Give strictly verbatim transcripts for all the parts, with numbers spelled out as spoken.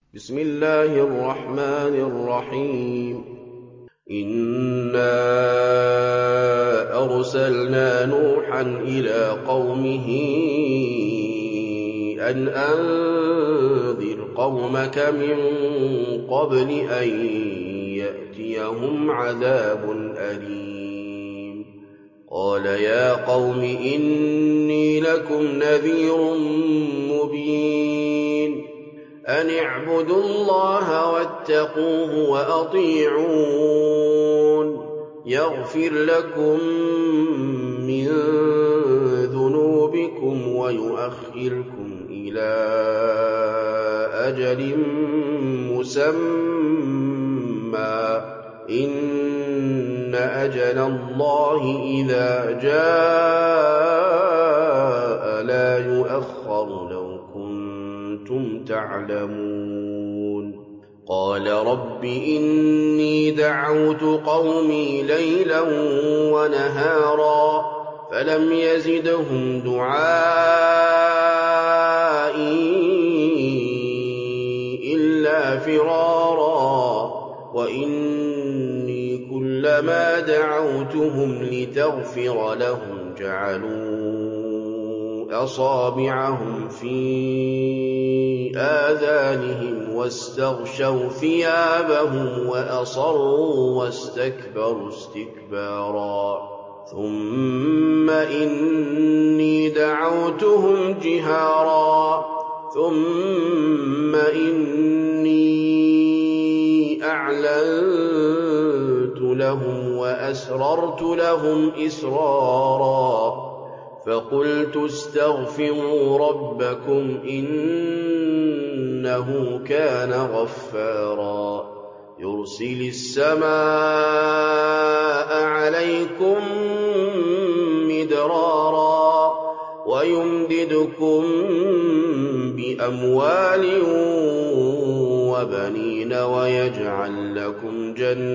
بسم الله الرحمن الرحيم إنا أرسلنا نوحا إلى قومه أن أنذر قومك من قبل أن يأتيهم عذاب أليم قال يا قوم إني لكم نذير مبين أن اعبدوا الله واتقوه وأطيعون يغفر لكم من ذنوبكم ويؤخركم إلى أجل مسمى إن أجل الله إذا جاء لا يؤخر لو كنتم تعلمون قال رب إني دعوت قومي ليلا ونهارا فلم يزدهم دعائي إلا فرارا وإني كلما دعوتهم لتغفر لهم جعلوا أصابعهم في آذانهم واستغشوا ثيابهم وأصروا واستكبروا استكبارا ثم إني دعوتهم جهارا ثم إني أعلنت لهم وأسررت لهم إسرارا فقلت استغفروا ربكم إنه كان غفارا يرسل السماء عليكم مدرارا ويمددكم بأموال وبنين ويجعل لكم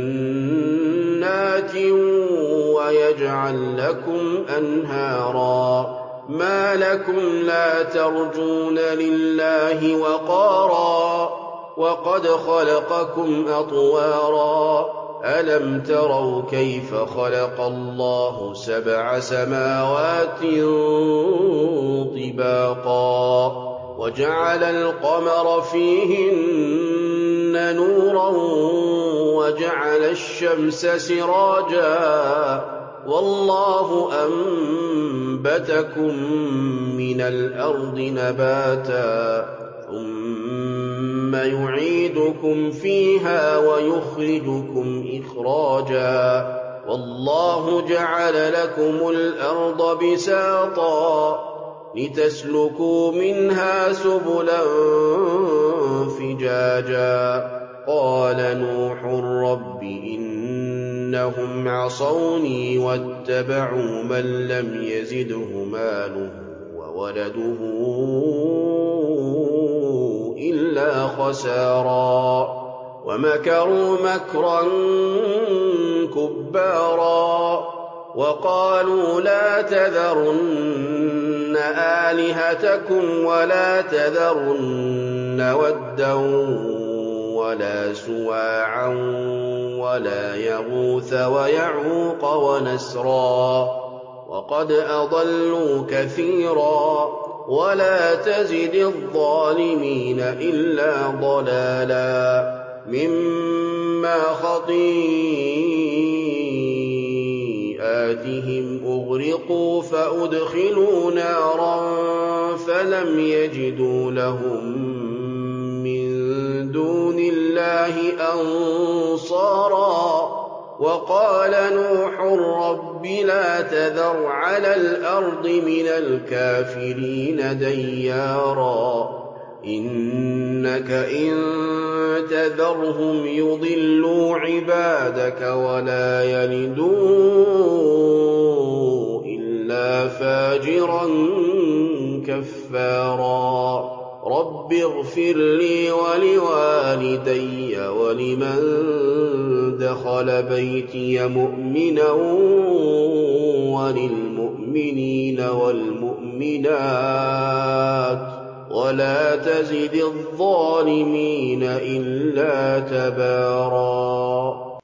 جنات ويجعل لكم أنهارا ما لكم لا ترجون لله وقارا وقد خلقكم أطوارا ألم تروا كيف خلق الله سبع سماوات طباقا وجعل القمر فيهن نورا وجعل الشمس سراجا والله أنبتكم من الأرض نباتا ثم يعيدكم فيها ويخرجكم إخراجا والله جعل لكم الأرض بساطا لتسلكوا منها سبلا فجاجا قال نوح رب إنهم عصوني واتبعوا من لم يزده ماله وولده إلا خسارا ومكروا مكرا كبارا وقالوا لا تذرن آلهتكم ولا تذرن ودا ولا سواعا ولا يغوث ويعوق ونسرا وقد أضلوا كثيرا ولا تزد الظالمين إلا ضلالا مما خطيئاتهم أغرقوا فأدخلوا نارا فلم يجدوا لهم من دون الله أنصارا وقال نوح رب لا تذر على الأرض من الكافرين ديارا إنك إن تذرهم يضلوا عبادك ولا يلدوا إلا فاجرا كفارا رب اغفر لي ولوالدي ولمن دخل بيتي مؤمنا وللمؤمنين والمؤمنات وَلَا تَزِدِ الظَّالِمِينَ إِلَّا تَبَارًا